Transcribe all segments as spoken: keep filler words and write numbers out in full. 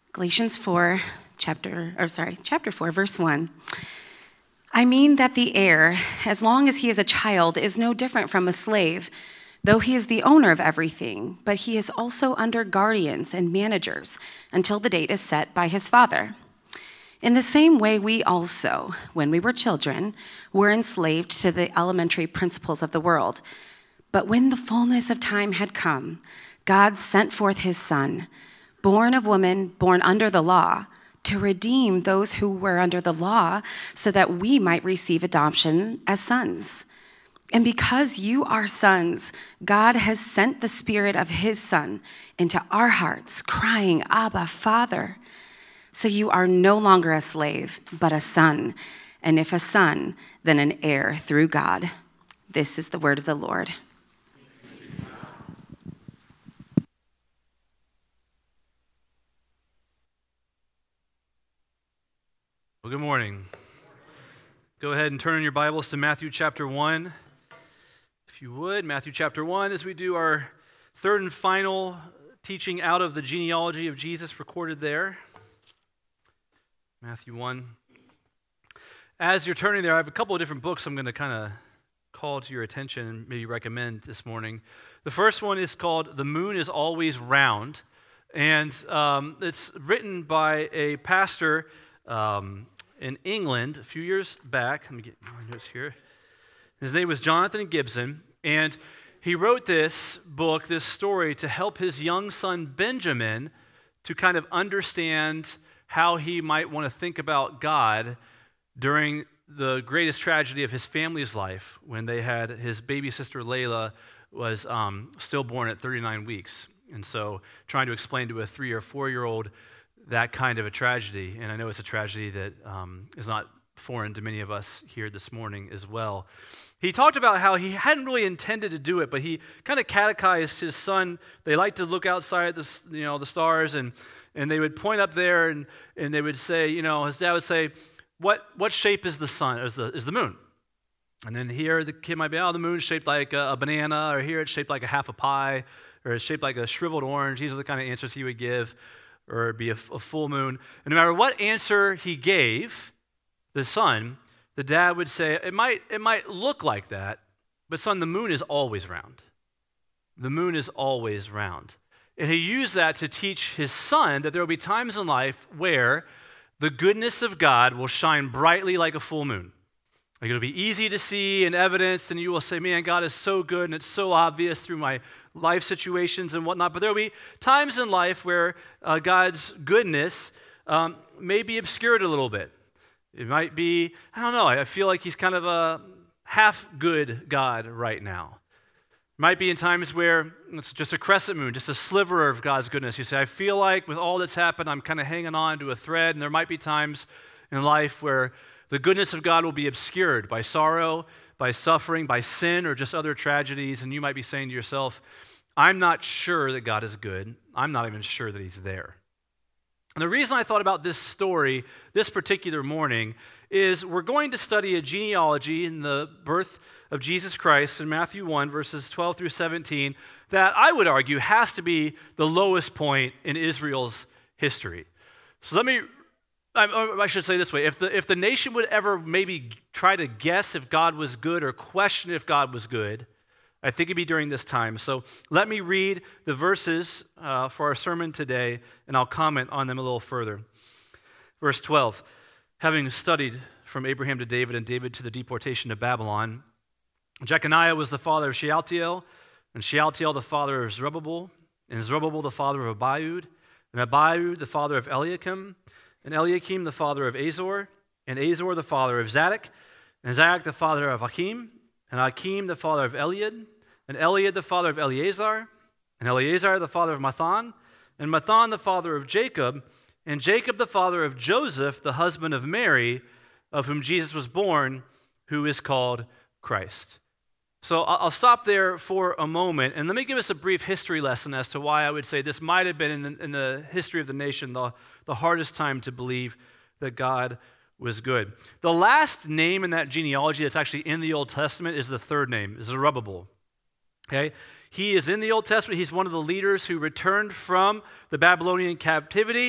Galatians four, chapter, or sorry, chapter four, verse one. I mean that the heir, as long as he is a child, is no different from a slave, though he is the owner of everything, but he is also under guardians and managers until the date is set by his father. In the same way, we also, when we were children, were enslaved to the elementary principles of the world. But when the fullness of time had come, God sent forth his Son, born of woman, born under the law, to redeem those who were under the law, so that we might receive adoption as sons. And because you are sons, God has sent the Spirit of his Son into our hearts, crying, Abba, Father. So you are no longer a slave, but a son. And if a son, then an heir through God. This is the word of the Lord. Well, good morning. Go ahead and turn in your Bibles to Matthew chapter one. If you would, Matthew chapter one, as we do our third and final teaching out of the genealogy of Jesus recorded there. Matthew one. As you're turning there, I have a couple of different books I'm going to kind of call to your attention and maybe recommend this morning. The first one is called The Moon is Always Round, and um, it's written by a pastor um, in England a few years back. Let me get my notes here. His name was Jonathan Gibson, and he wrote this book, this story, to help his young son Benjamin to kind of understand how he might want to think about God during the greatest tragedy of his family's life, when they had his baby sister Layla was um, stillborn at thirty-nine weeks. And so trying to explain to a three or four-year-old that kind of a tragedy, and I know it's a tragedy that um, is not foreign to many of us here this morning as well. He talked about how he hadn't really intended to do it, but he kind of catechized his son. They liked to look outside the, you know, the stars, and and they would point up there, and, and they would say, you know, his dad would say, what what shape is the sun, is the, is the moon? And then here the kid might be, oh, the moon's shaped like a, a banana, or here it's shaped like a half a pie, or it's shaped like a shriveled orange. These are the kind of answers he would give, or it'd be a, a full moon. And no matter what answer he gave the son, the dad would say, it might, it might look like that, but son, the moon is always round. The moon is always round. And he used that to teach his son that there will be times in life where the goodness of God will shine brightly like a full moon. Like it'll be easy to see and evidenced, and you will say, man, God is so good, and it's so obvious through my life situations and whatnot. But there will be times in life where uh, God's goodness um, may be obscured a little bit. It might be, I don't know, I feel like he's kind of a half-good God right now. Might be in times where it's just a crescent moon, just a sliver of God's goodness. You say, I feel like with all that's happened, I'm kind of hanging on to a thread, and there might be times in life where the goodness of God will be obscured by sorrow, by suffering, by sin, or just other tragedies, and you might be saying to yourself, I'm not sure that God is good. I'm not even sure that he's there. And the reason I thought about this story this particular morning is we're going to study a genealogy in the birth of Jesus Christ in Matthew one, verses twelve through seventeen, that I would argue has to be the lowest point in Israel's history. So let me, I, I should say this way, if the, if the nation would ever maybe try to guess if God was good or question if God was good, I think it'd be during this time. So let me read the verses uh, for our sermon today, and I'll comment on them a little further. Verse twelve, having studied from Abraham to David and David to the deportation to Babylon, Jeconiah was the father of Shealtiel, and Shealtiel the father of Zerubbabel, and Zerubbabel the father of Abiud, and Abiud the father of Eliakim, and Eliakim the father of Azor, and Azor the father of Zadok, and Zadok the father of Achim, and Achim the father of Eliad, and Eliad the father of Eleazar, and Eleazar the father of Mathan, and Mathan the father of Jacob, and Jacob the father of Joseph, the husband of Mary, of whom Jesus was born, who is called Christ. So I'll stop there for a moment, and let me give us a brief history lesson as to why I would say this might have been in the, in the history of the nation the, the hardest time to believe that God was good. The last name in that genealogy that's actually in the Old Testament is the third name, Zerubbabel. Okay? He is in the Old Testament. He's one of the leaders who returned from the Babylonian captivity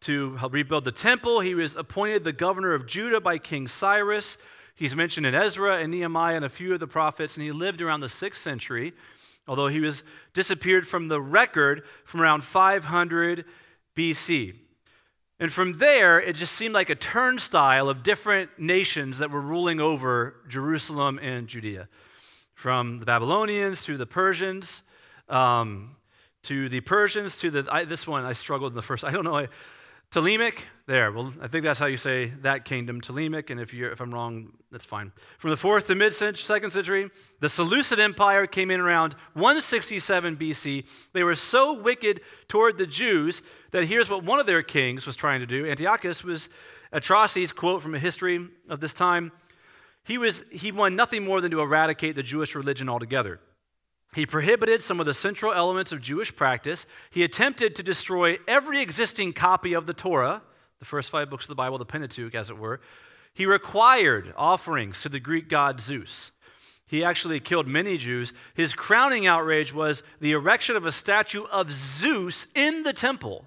to help rebuild the temple. He was appointed the governor of Judah by King Cyrus. He's mentioned in Ezra and Nehemiah and a few of the prophets, and he lived around the sixth century, although he was disappeared from the record from around five hundred B C. And from there, it just seemed like a turnstile of different nations that were ruling over Jerusalem and Judea. From the Babylonians to the Persians, um, to the Persians, to the, I, this one I struggled in the first, I don't know, I, Ptolemaic, there, well, I think that's how you say that kingdom, Ptolemaic, and if, you're, if I'm wrong, that's fine. From the fourth to mid-second century, the Seleucid Empire came in around one sixty-seven B C. They were so wicked toward the Jews that here's what one of their kings was trying to do. Antiochus was atrocities, quote from a history of this time. He, was, he wanted nothing more than to eradicate the Jewish religion altogether. He prohibited some of the central elements of Jewish practice. He attempted to destroy every existing copy of the Torah, the first five books of the Bible, the Pentateuch, as it were. He required offerings to the Greek god Zeus. He actually killed many Jews. His crowning outrage was the erection of a statue of Zeus in the temple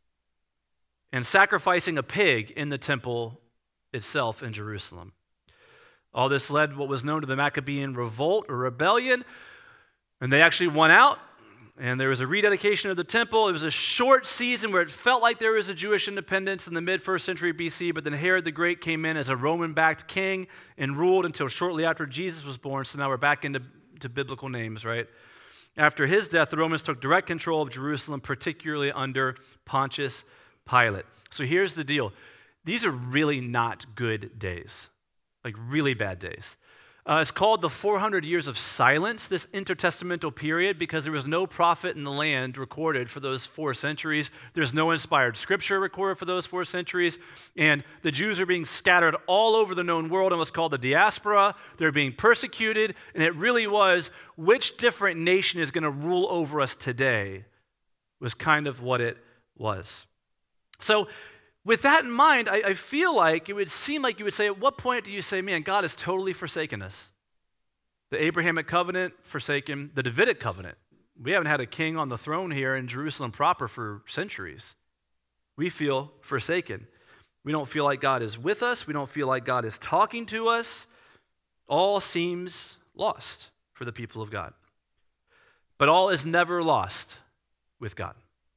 and sacrificing a pig in the temple itself in Jerusalem. All this led to what was known to the Maccabean revolt or rebellion. And they actually won out, and there was a rededication of the temple. It was a short season where it felt like there was a Jewish independence in the mid-first century B C, but then Herod the Great came in as a Roman-backed king and ruled until shortly after Jesus was born, so now we're back into to biblical names, right? After his death, the Romans took direct control of Jerusalem, particularly under Pontius Pilate. So here's the deal. These are really not good days, like really bad days. Uh, it's called the four hundred years of silence, this intertestamental period, because there was no prophet in the land recorded for those four centuries. There's no inspired scripture recorded for those four centuries. And the Jews are being scattered all over the known world in what's called the diaspora. They're being persecuted. And it really was, which different nation is going to rule over us today, was kind of what it was. So with that in mind, I, I feel like it would seem like you would say, at what point do you say, man, God has totally forsaken us? The Abrahamic covenant, forsaken. The Davidic covenant. We haven't had a king on the throne here in Jerusalem proper for centuries. We feel forsaken. We don't feel like God is with us. We don't feel like God is talking to us. All seems lost for the people of God. But all is never lost with God.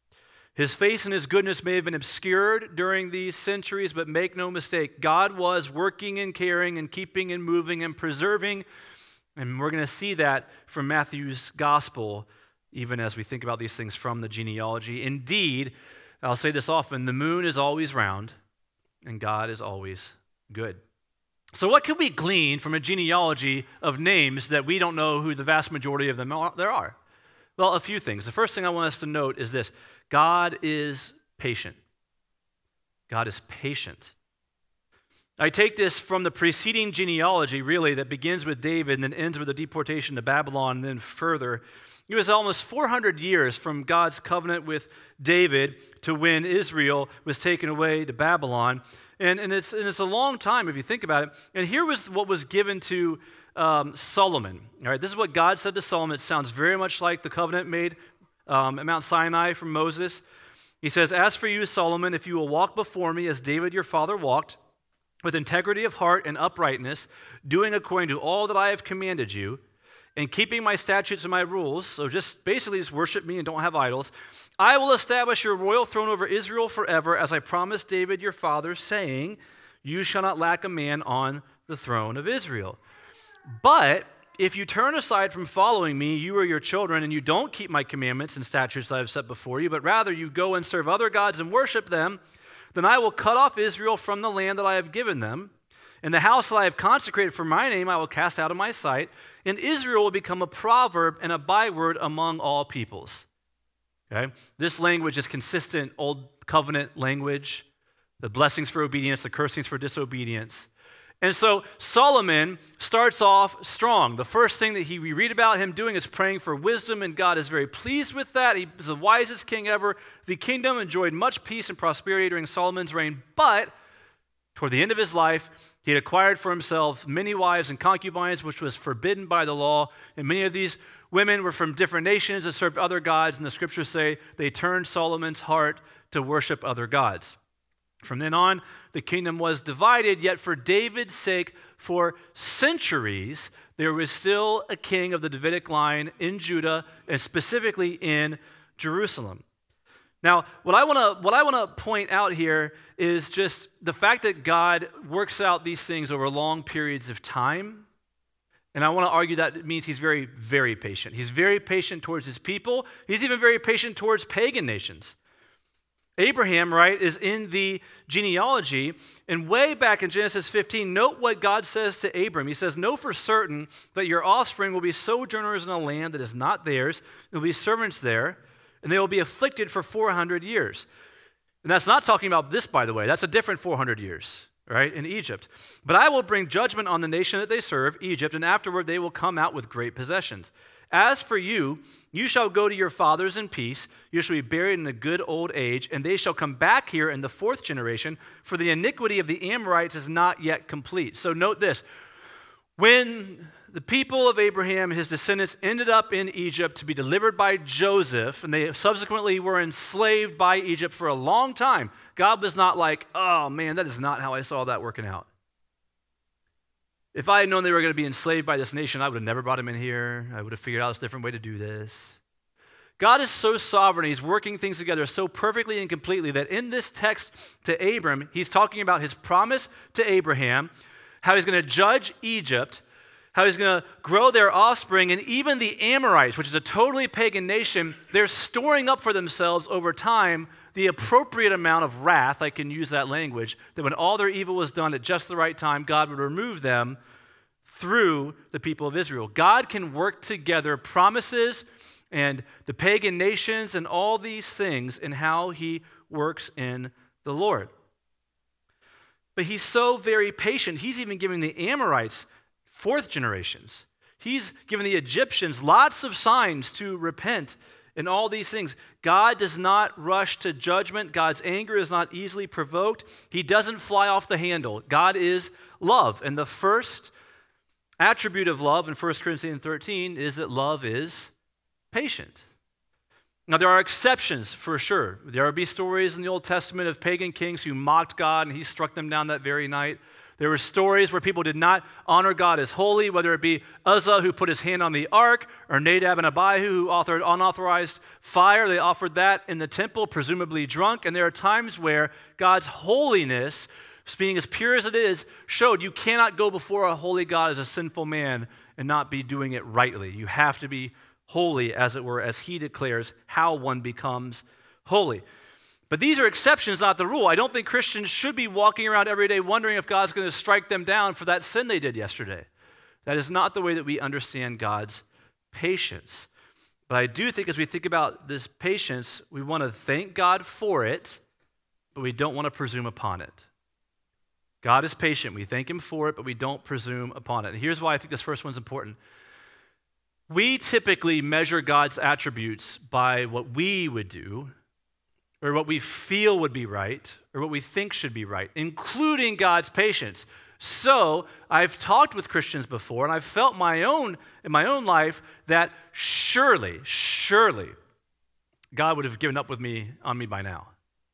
His face and his goodness may have been obscured during these centuries, but make no mistake, God was working and caring and keeping and moving and preserving, and we're going to see that from Matthew's gospel, even as we think about these things from the genealogy. Indeed, I'll say this often, the moon is always round, and God is always good. So what could we glean from a genealogy of names that we don't know who the vast majority of them are, there are? Well, a few things. The first thing I want us to note is this. God is patient. God is patient. I take this from the preceding genealogy, really, that begins with David and then ends with the deportation to Babylon and then further. It was almost four hundred years from God's covenant with David to when Israel was taken away to Babylon. And, and, it's, and it's a long time if you think about it. And here was what was given to um, Solomon. All right, this is what God said to Solomon. It sounds very much like the covenant made um, at Mount Sinai from Moses. He says, "As for you, Solomon, if you will walk before me as David your father walked, with integrity of heart and uprightness, doing according to all that I have commanded you, and keeping my statutes and my rules," so just basically just worship me and don't have idols, "I will establish your royal throne over Israel forever, as I promised David your father, saying, you shall not lack a man on the throne of Israel. But if you turn aside from following me, you or your children, and you don't keep my commandments and statutes I have set before you, but rather you go and serve other gods and worship them, then I will cut off Israel from the land that I have given them, and the house that I have consecrated for my name I will cast out of my sight, and Israel will become a proverb and a byword among all peoples." Okay? This language is consistent Old Covenant language, the blessings for obedience, the cursings for disobedience. And so Solomon starts off strong. The first thing that he, we read about him doing is praying for wisdom, and God is very pleased with that. He was the wisest king ever. The kingdom enjoyed much peace and prosperity during Solomon's reign, but toward the end of his life, he had acquired for himself many wives and concubines, which was forbidden by the law, and many of these women were from different nations that served other gods, and the scriptures say they turned Solomon's heart to worship other gods. From then on, the kingdom was divided, yet for David's sake, for centuries, there was still a king of the Davidic line in Judah, and specifically in Jerusalem. Now, what I want to what I want to point out here is just the fact that God works out these things over long periods of time. And I want to argue that it means he's very, very patient. He's very patient towards his people. He's even very patient towards pagan nations. Abraham, right, is in the genealogy, and way back in Genesis fifteen, note what God says to Abram. He says, "Know for certain that your offspring will be sojourners in a land that is not theirs, and will be servants there, and they will be afflicted for four hundred years." And that's not talking about this, by the way. That's a different four hundred years, right, in Egypt. "But I will bring judgment on the nation that they serve, Egypt, and afterward they will come out with great possessions. As for you, you shall go to your fathers in peace. You shall be buried in a good old age, and they shall come back here in the fourth generation, for the iniquity of the Amorites is not yet complete." So note this. When the people of Abraham and his descendants ended up in Egypt to be delivered by Joseph, and they subsequently were enslaved by Egypt for a long time, God was not like, "Oh man, that is not how I saw that working out. If I had known they were going to be enslaved by this nation, I would have never brought them in here. I would have figured out a different way to do this." God is so sovereign. He's working things together so perfectly and completely that in this text to Abram, he's talking about his promise to Abraham, how he's going to judge Egypt, how he's going to grow their offspring, and even the Amorites, which is a totally pagan nation, they're storing up for themselves over time the appropriate amount of wrath, I can use that language, that when all their evil was done at just the right time, God would remove them through the people of Israel. God can work together promises and the pagan nations and all these things in how he works in the Lord. But he's so very patient. He's even giving the Amorites fourth generations. He's given the Egyptians lots of signs to repent and all these things. God does not rush to judgment. God's anger is not easily provoked. He doesn't fly off the handle. God is love. And the first attribute of love in First Corinthians thirteen is that love is patient. Now, there are exceptions for sure. There will be stories in the Old Testament of pagan kings who mocked God and he struck them down that very night. There were stories where people did not honor God as holy, whether it be Uzzah who put his hand on the ark, or Nadab and Abihu who authored unauthorized fire. They offered that in the temple, presumably drunk. And there are times where God's holiness, being as pure as it is, showed you cannot go before a holy God as a sinful man and not be doing it rightly. You have to be holy, as it were, as he declares how one becomes holy. But these are exceptions, not the rule. I don't think Christians should be walking around every day wondering if God's going to strike them down for that sin they did yesterday. That is not the way that we understand God's patience. But I do think as we think about this patience, we want to thank God for it, but we don't want to presume upon it. God is patient. We thank him for it, but we don't presume upon it. And here's why I think this first one's important. We typically measure God's attributes by what we would do, or what we feel would be right, or what we think should be right, including God's patience. So I've talked with Christians before, and I've felt my own in my own life that surely, surely, God would have given up with me on me by now.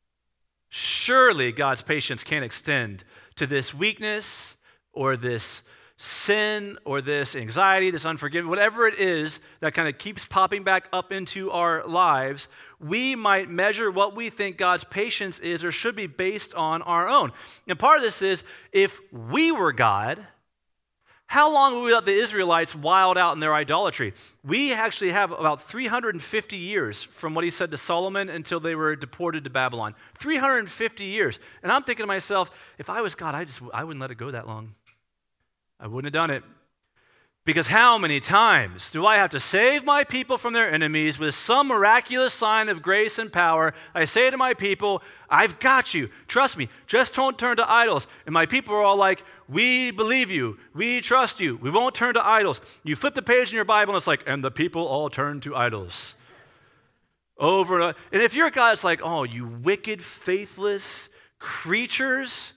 Surely God's patience can't extend to this weakness or this sin or this anxiety, this unforgiveness, whatever it is that kind of keeps popping back up into our lives. We might measure what we think God's patience is or should be based on our own. And part of this is, if we were God, how long would we let the Israelites wild out in their idolatry? We actually have about three hundred fifty years from what he said to Solomon until they were deported to Babylon. three hundred fifty years. And I'm thinking to myself, if I was God, I just I wouldn't let it go that long. I wouldn't have done it. Because how many times do I have to save my people from their enemies with some miraculous sign of grace and power? I say to my people, I've got you. Trust me. Just don't turn to idols. And my people are all like, we believe you. We trust you. We won't turn to idols. You flip the page in your Bible and it's like, and the people all turn to idols. Over and over. And if you're a guy that's like, oh, you wicked, faithless creatures,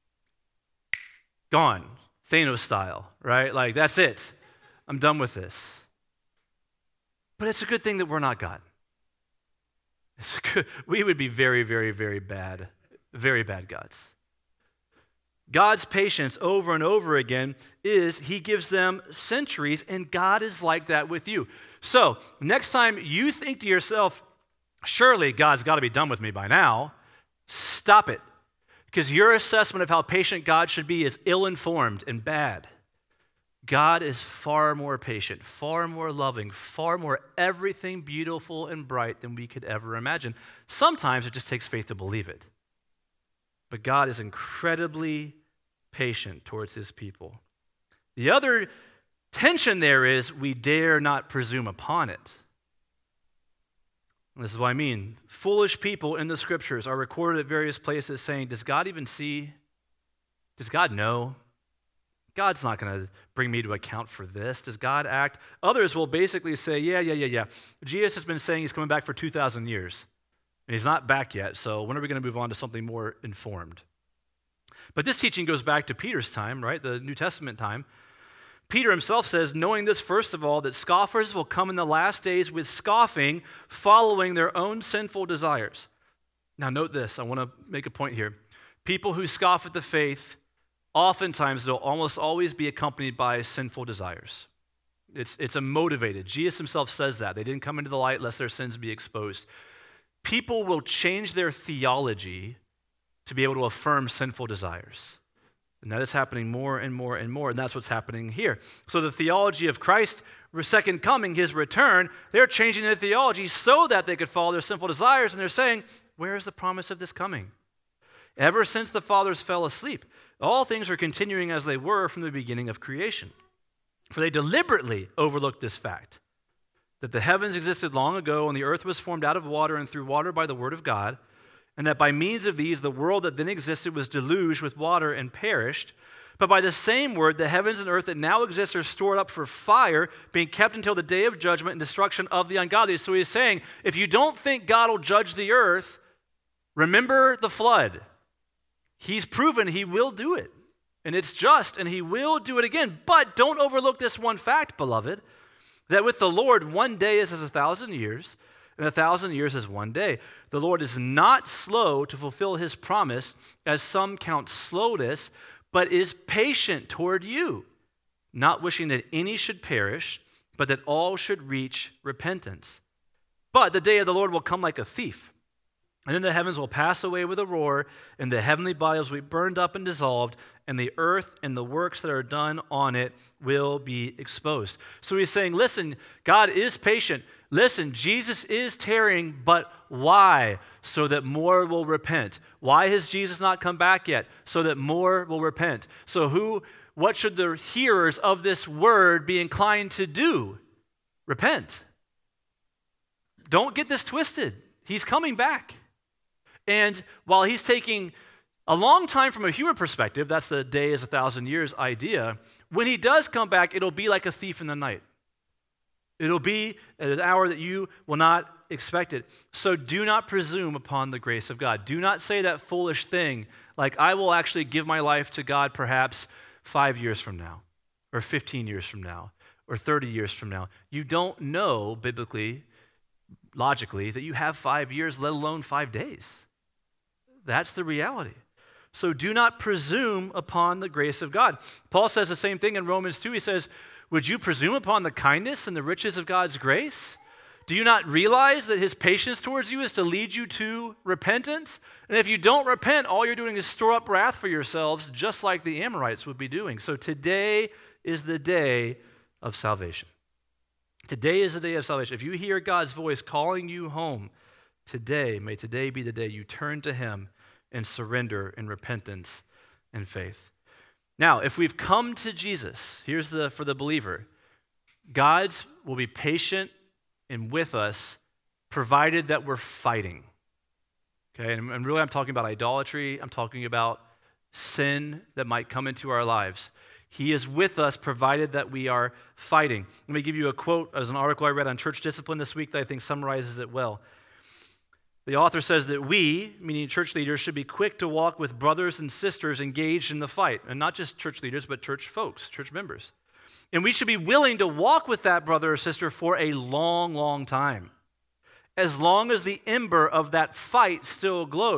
gone. Thanos style, right? Like, that's it. I'm done with this. But it's a good thing that we're not God. It's good. We would be very, very, very bad very bad gods. God's patience over and over again is he gives them centuries, and God is like that with you. So, next time you think to yourself, surely God's got to be done with me by now, stop it. Because your assessment of how patient God should be is ill-informed and bad. God is far more patient, far more loving, far more everything beautiful and bright than we could ever imagine. Sometimes it just takes faith to believe it. But God is incredibly patient towards his people. The other tension there is we dare not presume upon it. And this is what I mean. Foolish people in the scriptures are recorded at various places saying, does God even see? Does God know? God's not going to bring me to account for this. Does God act? Others will basically say, yeah, yeah, yeah, yeah. Jesus has been saying he's coming back for two thousand years. And he's not back yet, so when are we going to move on to something more informed? But this teaching goes back to Peter's time, right? The New Testament time. Peter himself says, knowing this, first of all, that scoffers will come in the last days with scoffing, following their own sinful desires. Now note this, I want to make a point here. People who scoff at the faith, oftentimes they'll almost always be accompanied by sinful desires. It's, it's a motivated. Jesus himself says that. They didn't come into the light lest their sins be exposed. People will change their theology to be able to affirm sinful desires. And that is happening more and more and more, and that's what's happening here. So the theology of Christ's second coming, his return, they're changing their theology so that they could follow their sinful desires, and they're saying, where is the promise of this coming? Ever since the fathers fell asleep, all things are continuing as they were from the beginning of creation. For they deliberately overlooked this fact, that the heavens existed long ago, and the earth was formed out of water and through water by the word of God, and that by means of these the world that then existed was deluged with water and perished. But by the same word, the heavens and earth that now exist are stored up for fire, being kept until the day of judgment and destruction of the ungodly. So he's saying, if you don't think God will judge the earth, remember the flood. He's proven he will do it, and it's just, and he will do it again. But don't overlook this one fact, beloved, that with the Lord, one day is as a thousand years, and a thousand years is one day. The Lord is not slow to fulfill his promise, as some count slowness, but is patient toward you, not wishing that any should perish, but that all should reach repentance. But the day of the Lord will come like a thief, and then the heavens will pass away with a roar, and the heavenly bodies will be burned up and dissolved, and the earth and the works that are done on it will be exposed. So he's saying, listen, God is patient. Listen, Jesus is tarrying, but why? So that more will repent. Why has Jesus not come back yet? So that more will repent. So who, what should the hearers of this word be inclined to do? Repent. Don't get this twisted. He's coming back. And while he's taking a long time from a human perspective, that's the day is a thousand years idea, when he does come back, it'll be like a thief in the night. It'll be at an hour that you will not expect it. So do not presume upon the grace of God. Do not say that foolish thing like, I will actually give my life to God perhaps five years from now, or fifteen years from now, or thirty years from now. You don't know, biblically, logically, that you have five years, let alone five days. That's the reality. So do not presume upon the grace of God. Paul says the same thing in Romans two. He says, would you presume upon the kindness and the riches of God's grace? Do you not realize that his patience towards you is to lead you to repentance? And if you don't repent, all you're doing is store up wrath for yourselves, just like the Amorites would be doing. So today is the day of salvation. Today is the day of salvation. If you hear God's voice calling you home today, may today be the day you turn to him and surrender in repentance and faith. Now, if we've come to Jesus, here's the for the believer, God's will be patient and with us, provided that we're fighting. Okay, and, and really I'm talking about idolatry, I'm talking about sin that might come into our lives. He is with us, provided that we are fighting. Let me give you a quote as an article I read on church discipline this week that I think summarizes it well. The author says that we, meaning church leaders, should be quick to walk with brothers and sisters engaged in the fight. And not just church leaders, but church folks, church members. And we should be willing to walk with that brother or sister for a long, long time. As long as the ember of that fight still glows.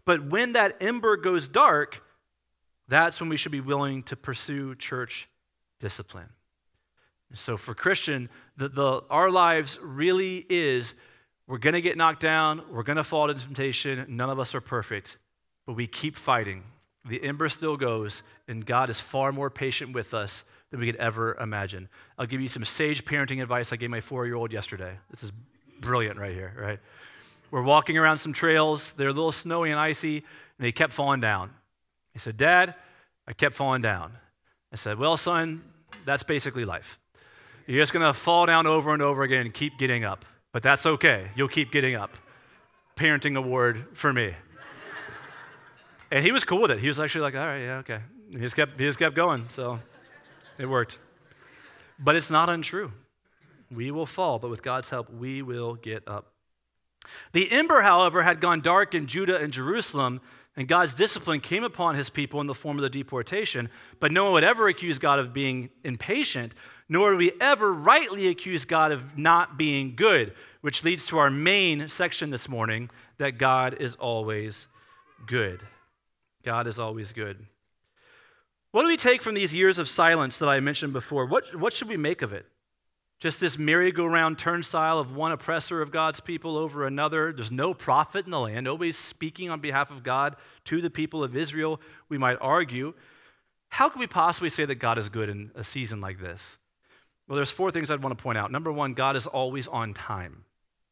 But when that ember goes dark, that's when we should be willing to pursue church discipline. So for Christian, the, the, our lives really is, we're going to get knocked down, we're going to fall into temptation, none of us are perfect, but we keep fighting. The ember still goes, and God is far more patient with us than we could ever imagine. I'll give you some sage parenting advice I gave my four-year-old yesterday. This is brilliant right here, right? We're walking around some trails, they're a little snowy and icy, and they kept falling down. He said, Dad, I kept falling down. I said, well, son, that's basically life. You're just going to fall down over and over again and keep getting up. But that's okay. You'll keep getting up. Parenting award for me. And he was cool with it. He was actually like, all right, yeah, okay. He just kept, he just kept going, so it worked. But it's not untrue. We will fall, but with God's help, we will get up. The ember, however, had gone dark in Judah and Jerusalem, and God's discipline came upon his people in the form of the deportation, but no one would ever accuse God of being impatient, nor would we ever rightly accuse God of not being good, which leads to our main section this morning, that God is always good. God is always good. What do we take from these years of silence that I mentioned before? What, what should we make of it? Just this merry-go-round turnstile of one oppressor of God's people over another. There's no prophet in the land. Nobody's speaking on behalf of God to the people of Israel, we might argue. How could we possibly say that God is good in a season like this? Well, there's four things I'd want to point out. Number one, God is always on time.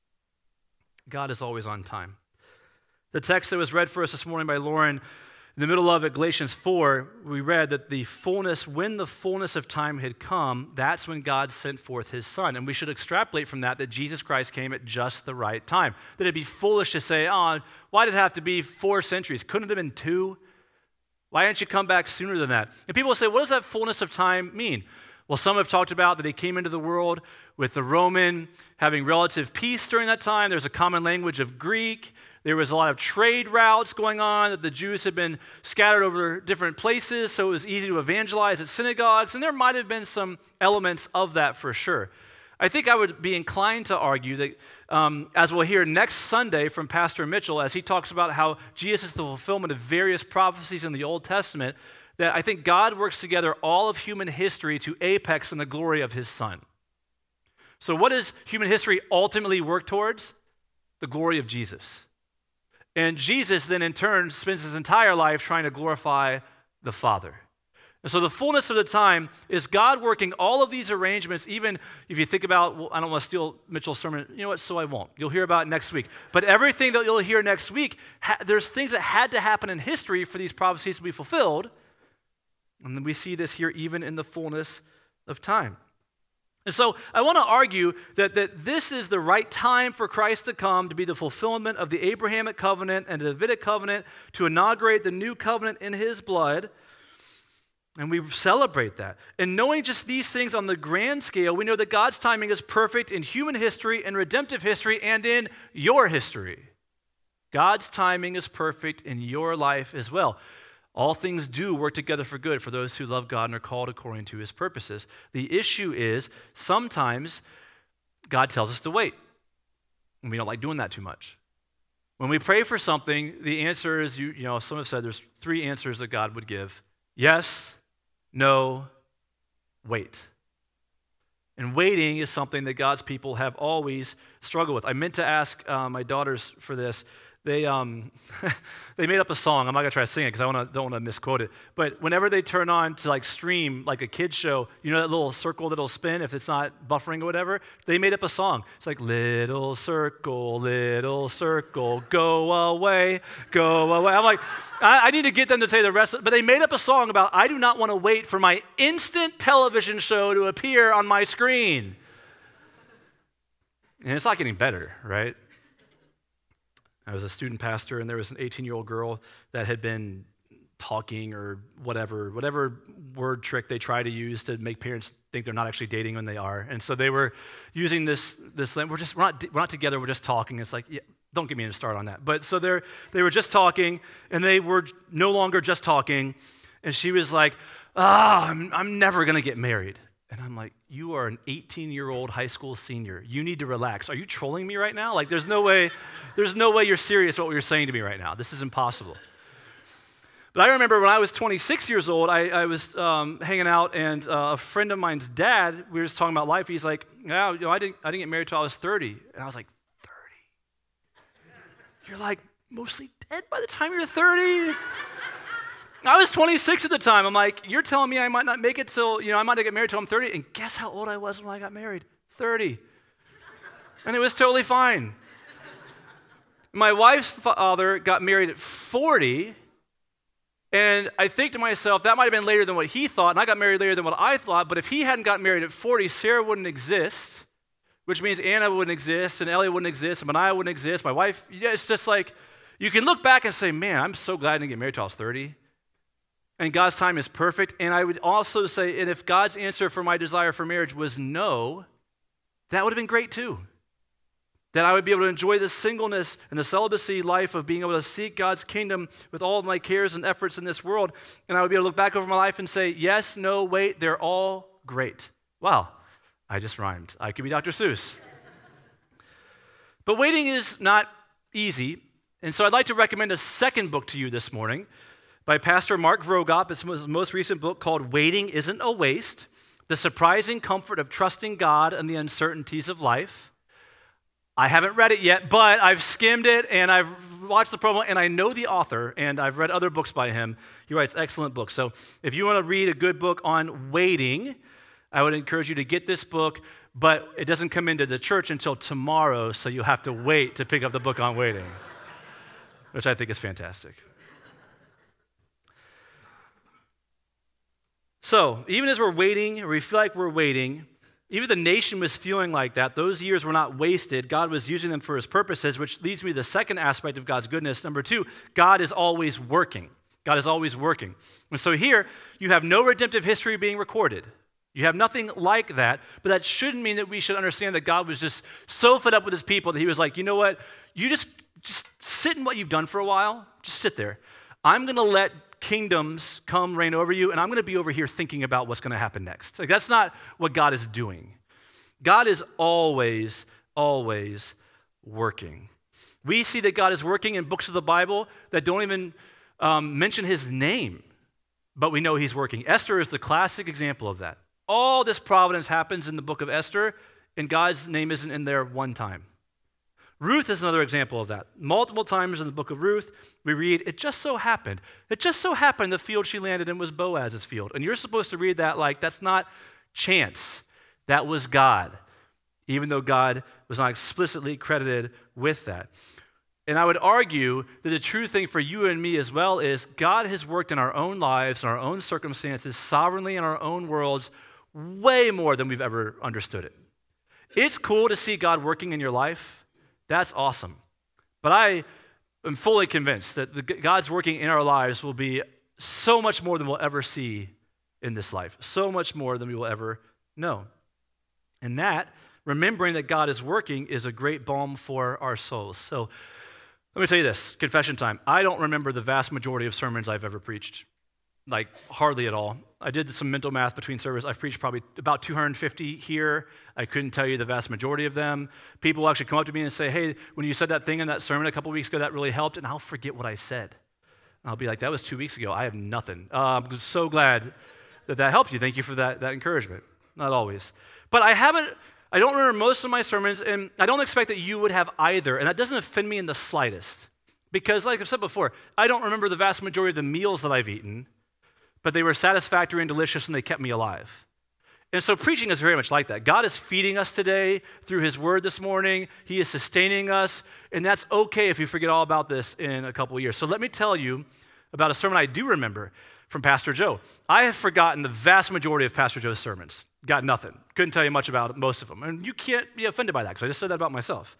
God is always on time. The text that was read for us this morning by Lauren, in the middle of it, Galatians four, we read that the fullness, when the fullness of time had come, that's when God sent forth his Son. And we should extrapolate from that that Jesus Christ came at just the right time. That it'd be foolish to say, oh, why did it have to be four centuries? Couldn't it have been two? Why didn't you come back sooner than that? And people say, what does that fullness of time mean? Well, some have talked about that he came into the world with the Roman having relative peace during that time. There's a common language of Greek. There was a lot of trade routes going on, that the Jews had been scattered over different places, so it was easy to evangelize at synagogues, and there might have been some elements of that for sure. I think I would be inclined to argue that, um, as we'll hear next Sunday from Pastor Mitchell, as he talks about how Jesus is the fulfillment of various prophecies in the Old Testament, that I think God works together all of human history to apex in the glory of his Son. So what does human history ultimately work towards? The glory of Jesus. And Jesus then in turn spends his entire life trying to glorify the Father. And so the fullness of the time is God working all of these arrangements, even if you think about, well, I don't want to steal Mitchell's sermon, you know what, so I won't. You'll hear about it next week. But everything that you'll hear next week, ha- there's things that had to happen in history for these prophecies to be fulfilled. And then we see this here even in the fullness of time. And so I want to argue that, that this is the right time for Christ to come to be the fulfillment of the Abrahamic covenant and the Davidic covenant, to inaugurate the new covenant in his blood. And we celebrate that. And knowing just these things on the grand scale, we know that God's timing is perfect in human history, in redemptive history, and in your history. God's timing is perfect in your life as well. All things do work together for good for those who love God and are called according to his purposes. The issue is sometimes God tells us to wait, and we don't like doing that too much. When we pray for something, the answer is, you, you know, some have said there's three answers that God would give. Yes, no, wait. And waiting is something that God's people have always struggled with. I meant to ask uh, my daughters for this. They um, they made up a song. I'm not gonna try to sing it because I wanna, don't want to misquote it. But whenever they turn on to like stream like a kid's show, you know that little circle that'll spin if it's not buffering or whatever. They made up a song. It's like little circle, little circle, go away, go away. I'm like, I, I need to get them to say the rest. Of, but they made up a song about I do not want to wait for my instant television show to appear on my screen. And it's not getting better, right? I was a student pastor, and there was an eighteen-year-old girl that had been talking or whatever, whatever word trick they try to use to make parents think they're not actually dating when they are. And so they were using this, this we're just, we're not, we're not together, we're just talking. It's like, yeah, don't get me to start on that. But so they're, they were just talking, and they were no longer just talking. And she was like, ah, oh, I'm, I'm never going to get married. And I'm like, you are an eighteen-year-old high school senior. You need to relax. Are you trolling me right now? Like, there's no way, there's no way you're serious about what you're saying to me right now. This is impossible. But I remember when I was twenty-six years old, I, I was um, hanging out, and uh, a friend of mine's dad, we were just talking about life. He's like, yeah, you know, I didn't, I didn't get married till I was thirty. And I was like, thirty? You're like mostly dead by the time you're thirty? I was twenty-six at the time. I'm like, you're telling me I might not make it till, you know, I might not get married till I'm thirty. And guess how old I was when I got married? thirty. And it was totally fine. My wife's father got married at forty. And I think to myself, that might have been later than what he thought. And I got married later than what I thought. But if he hadn't gotten married at forty, Sarah wouldn't exist, which means Anna wouldn't exist, and Ellie wouldn't exist, and Benaiah wouldn't exist. My wife, yeah, it's just like, you can look back and say, man, I'm so glad I didn't get married till I was thirty. And God's time is perfect. And I would also say, and if God's answer for my desire for marriage was no, that would have been great too. That I would be able to enjoy the singleness and the celibacy life of being able to seek God's kingdom with all of my cares and efforts in this world. And I would be able to look back over my life and say, yes, no, wait, they're all great. Wow, I just rhymed. I could be Doctor Seuss. But waiting is not easy. And so I'd like to recommend a second book to you this morning by Pastor Mark Vroegop. It's his most recent book called Waiting Isn't a Waste, The Surprising Comfort of Trusting God and the Uncertainties of Life. I haven't read it yet, but I've skimmed it, and I've watched the promo, and I know the author, and I've read other books by him. He writes excellent books. So if you want to read a good book on waiting, I would encourage you to get this book, but it doesn't come into the church until tomorrow, so you'll have to wait to pick up the book on waiting, which I think is fantastic. So, even as we're waiting, or we feel like we're waiting, even the nation was feeling like that. Those years were not wasted. God was using them for his purposes, which leads me to the second aspect of God's goodness. Number two, God is always working. God is always working. And so here, you have no redemptive history being recorded. You have nothing like that, but that shouldn't mean that we should understand that God was just so fed up with his people that he was like, you know what, you just, just sit in what you've done for a while. Just sit there. I'm going to let kingdoms come reign over you, and I'm going to be over here thinking about what's going to happen next. Like, that's not what God is doing. God is always, always working. We see that God is working in books of the Bible that don't even um, mention his name, but we know he's working. Esther is the classic example of that. All this providence happens in the book of Esther, and God's name isn't in there one time. Ruth is another example of that. Multiple times in the book of Ruth, we read, it just so happened. It just so happened the field she landed in was Boaz's field. And you're supposed to read that like that's not chance. That was God, even though God was not explicitly credited with that. And I would argue that the true thing for you and me as well is God has worked in our own lives, in our own circumstances, sovereignly in our own worlds, way more than we've ever understood it. It's cool to see God working in your life. That's awesome. But I am fully convinced that the, God's working in our lives will be so much more than we'll ever see in this life, so much more than we will ever know. And that, remembering that God is working, is a great balm for our souls. So let me tell you this, confession time. I don't remember the vast majority of sermons I've ever preached, like hardly at all. I did some mental math between services. I've preached probably about two hundred fifty here. I couldn't tell you the vast majority of them. People will actually come up to me and say, hey, when you said that thing in that sermon a couple weeks ago, that really helped, and I'll forget what I said. And I'll be like, that was two weeks ago. I have nothing. Uh, I'm so glad that that helped you. Thank you for that, that encouragement. Not always. But I haven't, I don't remember most of my sermons, and I don't expect that you would have either, and that doesn't offend me in the slightest. Because like I've said before, I don't remember the vast majority of the meals that I've eaten, but they were satisfactory and delicious, and they kept me alive. And so preaching is very much like that. God is feeding us today through his word this morning. He is sustaining us, and that's okay if you forget all about this in a couple of years. So let me tell you about a sermon I do remember from Pastor Joe. I have forgotten the vast majority of Pastor Joe's sermons. Got nothing. Couldn't tell you much about most of them. And you can't be offended by that, because I just said that about myself.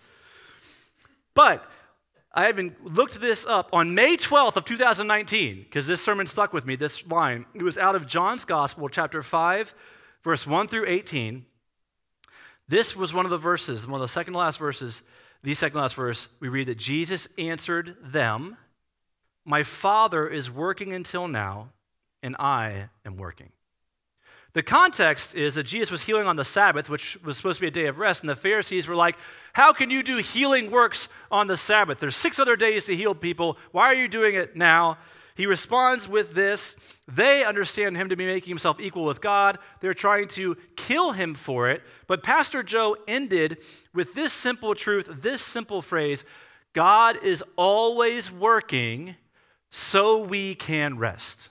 But I had been looked this up on May twelfth of two thousand nineteen, because this sermon stuck with me, this line. It was out of John's Gospel, chapter five, verse one through eighteen. This was one of the verses, one of the second to last verses, the second to last verse, we read that Jesus answered them, "My Father is working until now, and I am working." The context is that Jesus was healing on the Sabbath, which was supposed to be a day of rest, and the Pharisees were like, how can you do healing works on the Sabbath? There's six other days to heal people. Why are you doing it now? He responds with this. They understand him to be making himself equal with God. They're trying to kill him for it. But Pastor Joe ended with this simple truth, this simple phrase, God is always working so we can rest.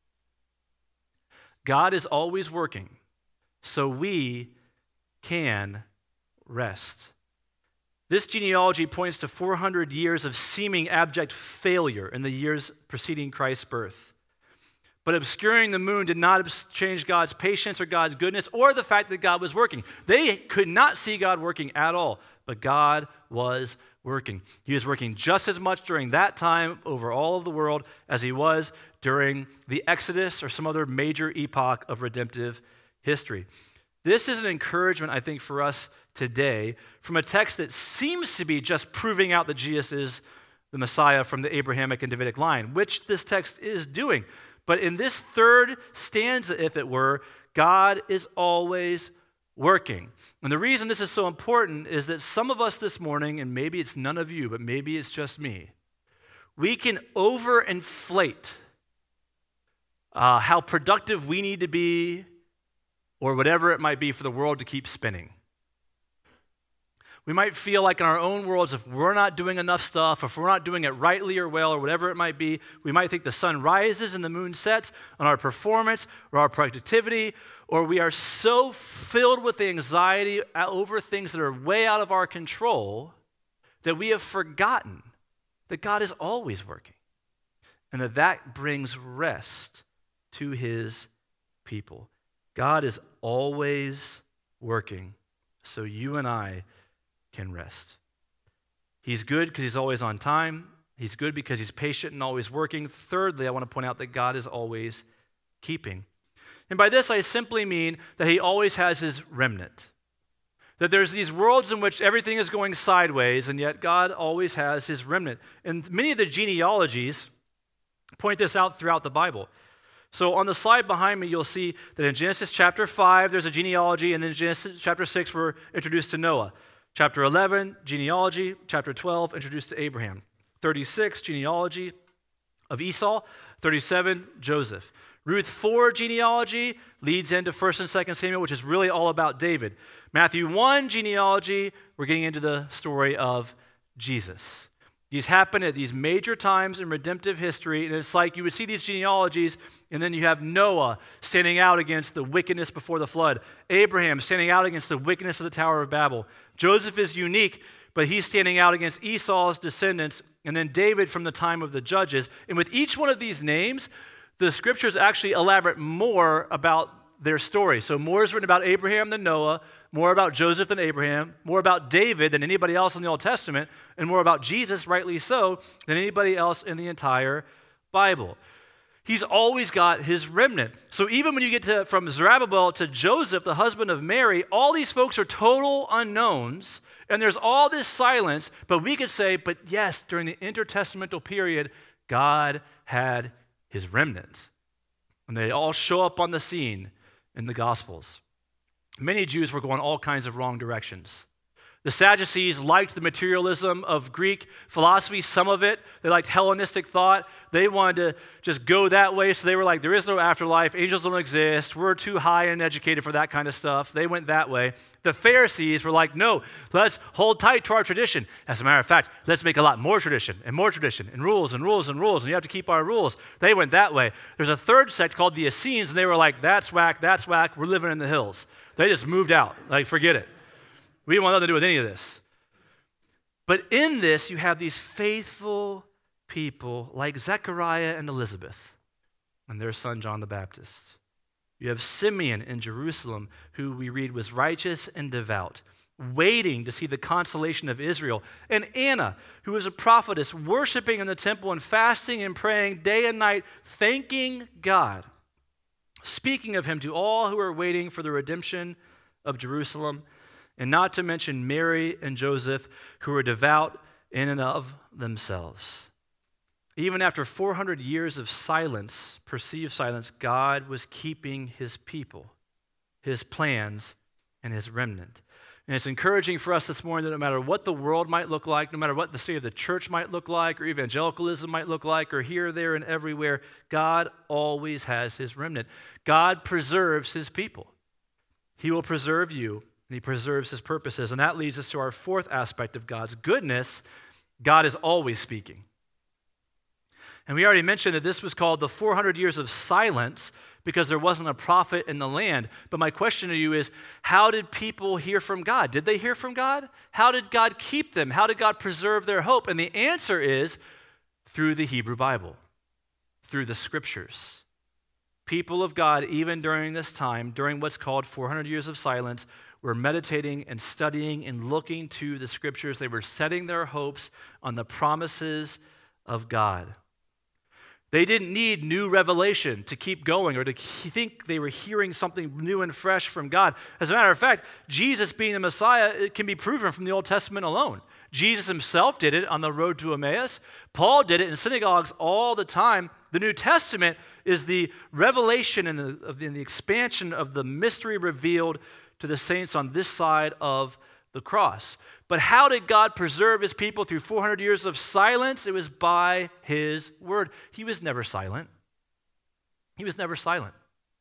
God is always working so we can rest. This genealogy points to four hundred years of seeming abject failure in the years preceding Christ's birth. But obscuring the moon did not change God's patience or God's goodness or the fact that God was working. They could not see God working at all, but God was working. He was working just as much during that time over all of the world as he was during the Exodus or some other major epoch of redemptive history. This is an encouragement, I think, for us today from a text that seems to be just proving out that Jesus is the Messiah from the Abrahamic and Davidic line, which this text is doing. But in this third stanza, if it were, God is always working. And the reason this is so important is that some of us this morning, and maybe it's none of you, but maybe it's just me, we can overinflate uh, how productive we need to be or whatever it might be for the world to keep spinning. We might feel like in our own worlds, if we're not doing enough stuff, if we're not doing it rightly or well, or whatever it might be, we might think the sun rises and the moon sets on our performance or our productivity, or we are so filled with anxiety over things that are way out of our control that we have forgotten that God is always working and that that brings rest to his people. God is always working, so you and I can rest. He's good because he's always on time. He's good because he's patient and always working. Thirdly, I want to point out that God is always keeping. And by this, I simply mean that he always has his remnant. That there's these worlds in which everything is going sideways, and yet God always has his remnant. And many of the genealogies point this out throughout the Bible. So on the slide behind me, you'll see that in Genesis chapter five, there's a genealogy, and then in Genesis chapter six, we're introduced to Noah. Chapter eleven, genealogy. Chapter twelve, introduced to Abraham. thirty-six, genealogy of Esau. thirty-seven, Joseph. Ruth four, genealogy, leads into first and second Samuel, which is really all about David. Matthew one, genealogy, we're getting into the story of Jesus. These happen at these major times in redemptive history, and it's like you would see these genealogies, and then you have Noah standing out against the wickedness before the flood, Abraham standing out against the wickedness of the Tower of Babel. Joseph is unique, but he's standing out against Esau's descendants, and then David from the time of the judges. And with each one of these names, the scriptures actually elaborate more about their story. So more is written about Abraham than Noah, more about Joseph than Abraham, more about David than anybody else in the Old Testament, and more about Jesus, rightly so, than anybody else in the entire Bible. He's always got his remnant. So even when you get to from Zerubbabel to Joseph, the husband of Mary, all these folks are total unknowns, and there's all this silence, but we could say, but yes, during the intertestamental period, God had his remnant. And they all show up on the scene in the Gospels. Many Jews were going all kinds of wrong directions. The Sadducees liked the materialism of Greek philosophy, some of it. They liked Hellenistic thought. They wanted to just go that way, so they were like, there is no afterlife, angels don't exist, we're too high and educated for that kind of stuff. They went that way. The Pharisees were like, no, let's hold tight to our tradition. As a matter of fact, let's make a lot more tradition and more tradition and rules and rules and rules, and you have to keep our rules. They went that way. There's a third sect called the Essenes, and they were like, that's whack, that's whack, we're living in the hills. They just moved out, like forget it. We didn't want nothing to do with any of this. But in this, you have these faithful people like Zechariah and Elizabeth and their son John the Baptist. You have Simeon in Jerusalem, who we read was righteous and devout, waiting to see the consolation of Israel. And Anna, who was a prophetess, worshiping in the temple and fasting and praying day and night, thanking God, speaking of him to all who are waiting for the redemption of Jerusalem. And not to mention Mary and Joseph, who were devout in and of themselves. Even after four hundred years of silence, perceived silence, God was keeping his people. his plans, and his remnant. And it's encouraging for us this morning that no matter what the world might look like, no matter what the state of the church might look like, or evangelicalism might look like, or here, there, and everywhere, God always has his remnant. God preserves his people. He will preserve you, and he preserves his purposes. And that leads us to our fourth aspect of God's goodness. God is always speaking. And we already mentioned that this was called the four hundred years of silence because there wasn't a prophet in the land. But my question to you is, how did people hear from God? Did they hear from God? How did God keep them? How did God preserve their hope? And the answer is through the Hebrew Bible, through the scriptures. People of God, even during this time, during what's called four hundred years of silence, were meditating and studying and looking to the scriptures. They were setting their hopes on the promises of God. They didn't need new revelation to keep going or to think they were hearing something new and fresh from God. As a matter of fact, Jesus being the Messiah, it can be proven from the Old Testament alone. Jesus himself did it on the road to Emmaus. Paul did it in synagogues all the time. The New Testament is the revelation and the, of the, and the expansion of the mystery revealed to the saints on this side of the cross. But how did God preserve his people through four hundred years of silence? It was by his word. He was never silent. He was never silent.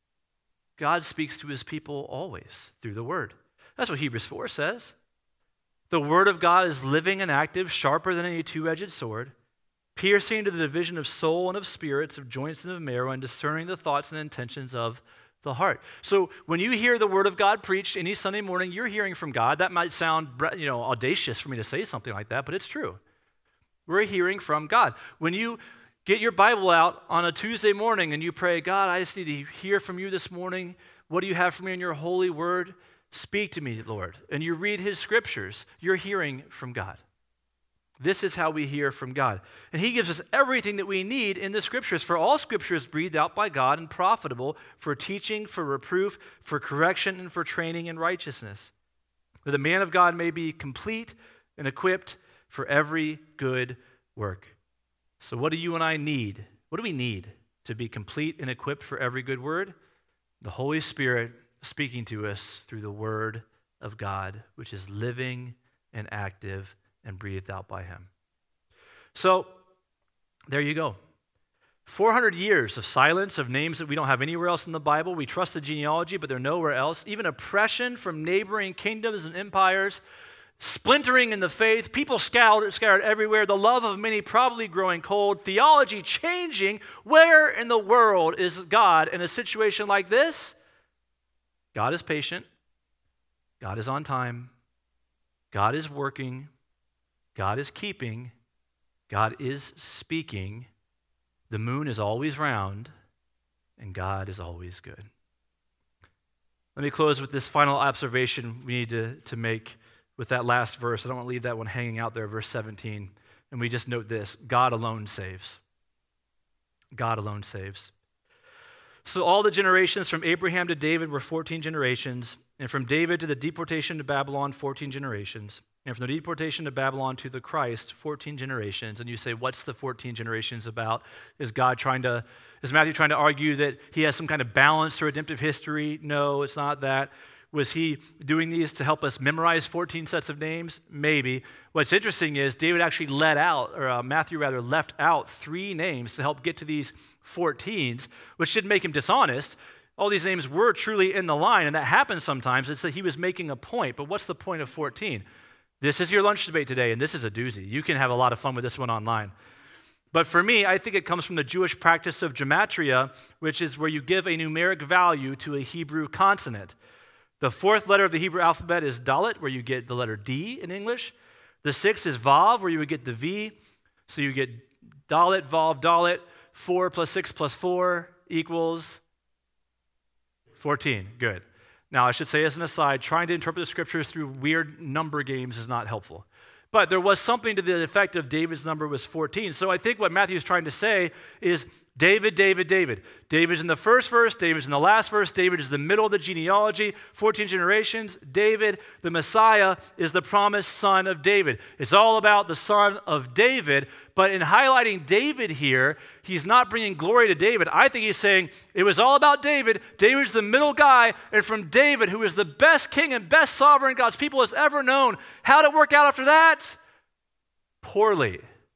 God speaks to his people always through the word. That's what Hebrews four says. The word of God is living and active, sharper than any two-edged sword, piercing to the division of soul and of spirits, of joints and of marrow, and discerning the thoughts and intentions of the heart. So when you hear the word of God preached any Sunday morning, you're hearing from God. That might sound, you know, audacious for me to say something like that, but it's true. We're hearing from God. When you get your Bible out on a Tuesday morning and you pray, God, I just need to hear from you this morning. What do you have for me in your holy word? Speak to me, Lord. And you read his scriptures, you're hearing from God. This is how we hear from God. And he gives us everything that we need in the scriptures. For all scripture is breathed out by God and profitable for teaching, for reproof, for correction, and for training in righteousness, that the man of God may be complete and equipped for every good work. So what do you and I need? What do we need to be complete and equipped for every good word? The Holy Spirit speaking to us through the word of God, which is living and active and breathed out by him. So, there you go. four hundred years of silence, of names that we don't have anywhere else in the Bible. We trust the genealogy, but they're nowhere else. Even oppression from neighboring kingdoms and empires, splintering in the faith, people scattered, scattered everywhere, the love of many probably growing cold, theology changing. Where in the world is God in a situation like this? God is patient. God is on time. God is working. God is keeping, God is speaking, the moon is always round, and God is always good. Let me close with this final observation we need to, to make with that last verse. I don't want to leave that one hanging out there, verse seventeen. And we just note this, God alone saves. God alone saves. So all the generations from Abraham to David were fourteen generations, and from David to the deportation to Babylon, fourteen generations. And from the deportation to Babylon to the Christ, fourteen generations. And you say, what's the fourteen generations about? Is God trying to, is Matthew trying to argue that he has some kind of balance to redemptive history? No, it's not that. Was he doing these to help us memorize fourteen sets of names? Maybe. What's interesting is David actually let out, or uh, Matthew rather left out three names to help get to these fourteens, which didn't make him dishonest. All these names were truly in the line, and that happens sometimes. It's that he was making a point. But what's the point of fourteen? This is your lunch debate today, and this is a doozy. You can have a lot of fun with this one online. But for me, I think it comes from the Jewish practice of gematria, which is where you give a numeric value to a Hebrew consonant. The fourth letter of the Hebrew alphabet is Dalet, where you get the letter D in English. The sixth is Vav, where you would get the V. So you get Dalet, Vav, Dalet. Four plus six plus four equals fourteen. Good. Now, I should say as an aside, trying to interpret the scriptures through weird number games is not helpful. But there was something to the effect of David's number was fourteen. So I think what Matthew is trying to say is David, David, David. David's in the first verse, David's in the last verse, David is the middle of the genealogy, fourteen generations. David, the Messiah, is the promised son of David. It's all about the son of David, but in highlighting David here, he's not bringing glory to David. I think he's saying it was all about David. David's the middle guy, and from David, who is the best king and best sovereign God's people has ever known, how did it work out after that? Poorly.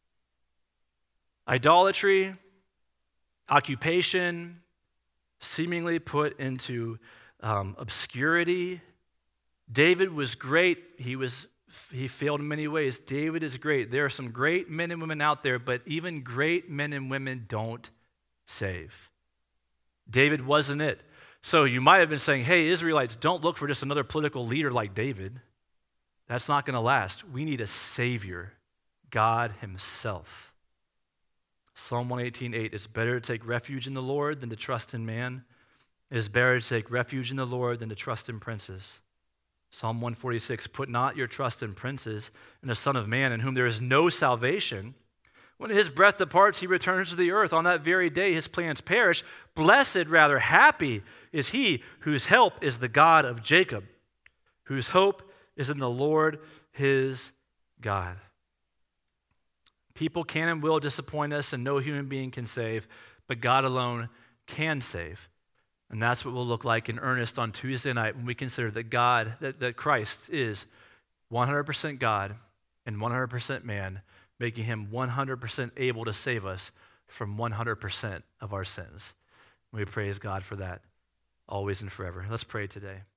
Idolatry, occupation, seemingly put into um, obscurity. David was great. He was he failed in many ways. David is great. There are some great men and women out there, but even great men and women don't save. David wasn't it. So you might have been saying, hey, Israelites, don't look for just another political leader like David. That's not going to last. We need a Savior, God himself. Psalm one eighteen, eight, it's better to take refuge in the Lord than to trust in man. It is better to take refuge in the Lord than to trust in princes. Psalm one forty-six, put not your trust in princes, in the Son of Man, in whom there is no salvation. When his breath departs, he returns to the earth. On that very day, his plans perish. Blessed, rather happy, is he whose help is the God of Jacob, whose hope is in the Lord his God. People can and will disappoint us, and no human being can save, but God alone can save. And that's what we'll look like in earnest on Tuesday night when we consider that God, that, that Christ is one hundred percent God and one hundred percent man, making him one hundred percent able to save us from one hundred percent of our sins. We praise God for that, always and forever. Let's pray today.